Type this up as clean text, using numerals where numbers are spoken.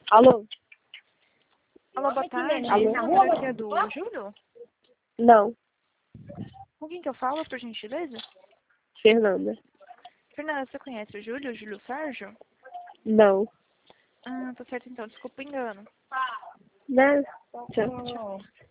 Alô? Alô, boa tarde. Alô? Esse número aqui é do Júlio? Não, Com quem que eu falo, por gentileza? Fernanda. Fernanda, você conhece o Júlio Sérgio? Não. Ah, tá certo então, desculpa o engano. Né? Tchau.